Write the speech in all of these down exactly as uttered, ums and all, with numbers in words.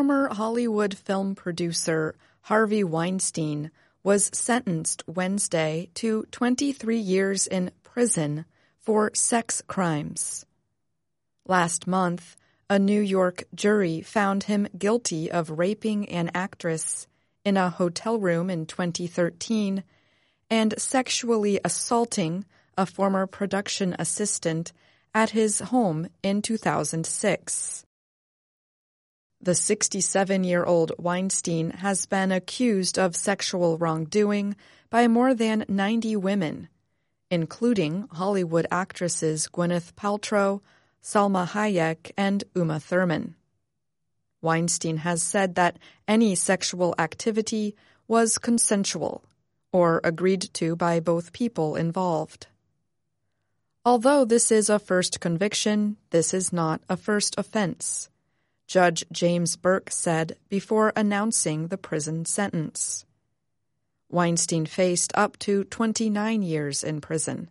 Former Hollywood film producer Harvey Weinstein was sentenced Wednesday to twenty-three years in prison for sex crimes. Last month, a New York jury found him guilty of raping an actress in a hotel room in twenty thirteen and sexually assaulting a former production assistant at his home in two thousand six. The sixty-seven-year-old Weinstein has been accused of sexual wrongdoing by more than ninety women, including Hollywood actresses Gwyneth Paltrow, Salma Hayek, and Uma Thurman. Weinstein has said that any sexual activity was consensual or agreed to by both people involved. Although this is a first conviction, this is not a first offense, Judge James Burke said before announcing the prison sentence. Weinstein faced up to twenty-nine years in prison.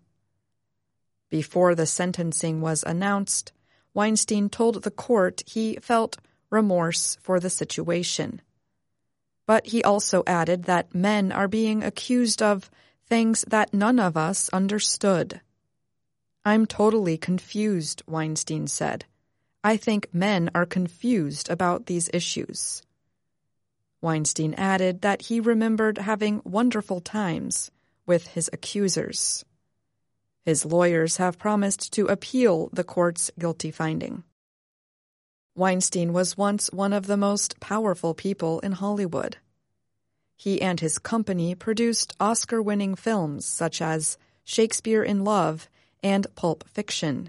Before the sentencing was announced, Weinstein told the court he felt remorse for the situation. But he also added that men are being accused of things that none of us understood. "I'm totally confused," Weinstein said. "I think men are confused about these issues." Weinstein added that he remembered having wonderful times with his accusers. His lawyers have promised to appeal the court's guilty finding. Weinstein was once one of the most powerful people in Hollywood. He and his company produced Oscar-winning films such as Shakespeare in Love and Pulp Fiction.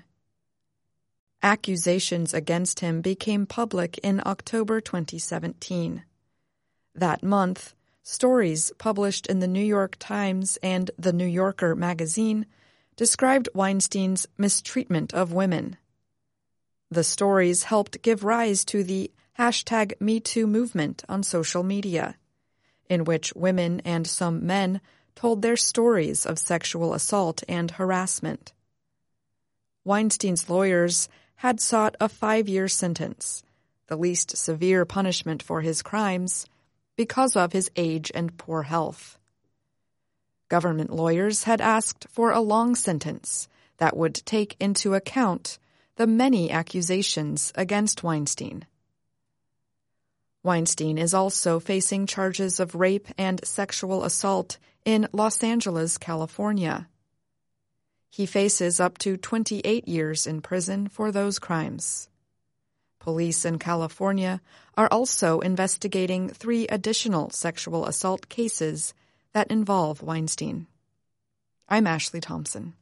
Accusations against him became public in October twenty seventeen. That month, stories published in the New York Times and the New Yorker magazine described Weinstein's mistreatment of women. The stories helped give rise to the hashtag MeToo movement on social media, in which women and some men told their stories of sexual assault and harassment. Weinstein's lawyers had sought a five-year sentence, the least severe punishment for his crimes, because of his age and poor health. Government lawyers had asked for a long sentence that would take into account the many accusations against Weinstein. Weinstein is also facing charges of rape and sexual assault in Los Angeles, California. He faces up to twenty-eight years in prison for those crimes. Police in California are also investigating three additional sexual assault cases that involve Weinstein. I'm Ashley Thompson.